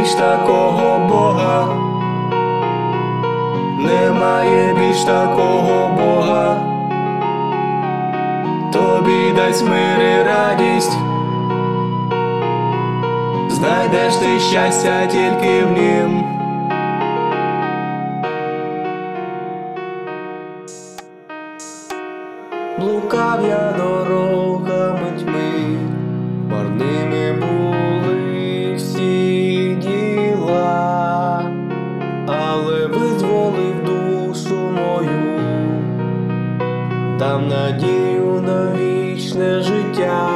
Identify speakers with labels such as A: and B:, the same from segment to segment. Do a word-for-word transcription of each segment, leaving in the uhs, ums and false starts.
A: більш такого Бога, немає більш такого Бога, тобі дасть мир і радість, знайдеш ти щастя тільки в нім. Блукав я дорогами тьми, марними були всі діла, але визволив душу мою, дав надію на вічне життя.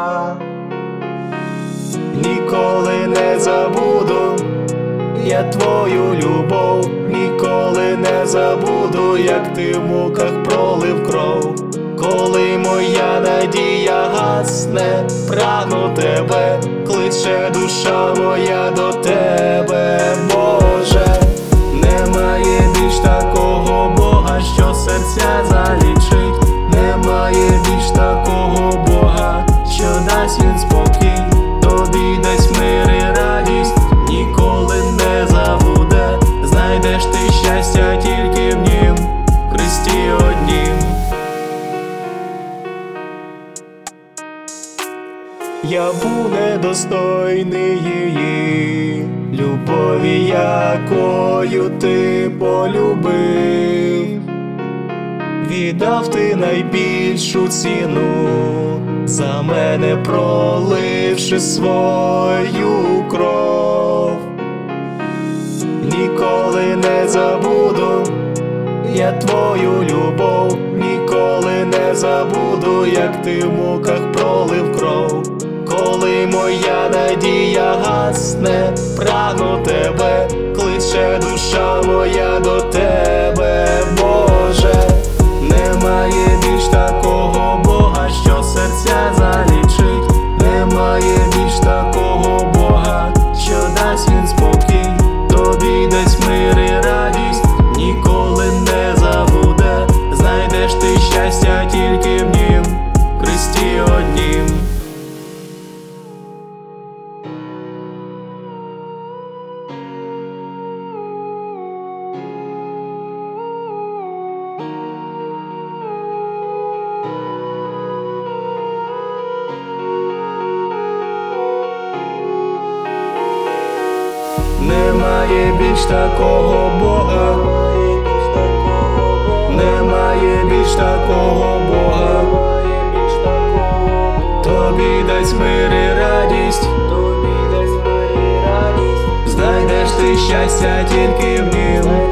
A: Ніколи не забуду я твою любов, ніколи не забуду, як ти в муках пролив кров. Коли моя надія гасне, прагну тебе, кличе душа моя до тебе, Боже. Немає більш такого Бога, що серця залічить, немає більш такого Бога, що дасть він спокій, тобі дасть мир і радість, ніколи не забуде, знайдеш ти щастя тільки в нім, в Христі однім. Я був недостойний її любові, якою ти полюбив, віддав ти найбільшу ціну, за мене проливши свою кров. Ніколи не забуду я твою любов, ніколи не забуду, як ти в муках пролив кров. Коли моя надія гасне, прагну тебе, кличе душа моя до тебе, Боже. Немає більш такого Бога, що серця залічить, немає більш такого Бога, що дасть він спокій, тобі дасть мир і радість, ніколи не забуде, знайдеш ти щастя тільки в нім, в Христі однім. Немає більш такого Бога, немає більш такого Бога, тобі дасть мир і радість, знайдеш ти щастя тільки в нім.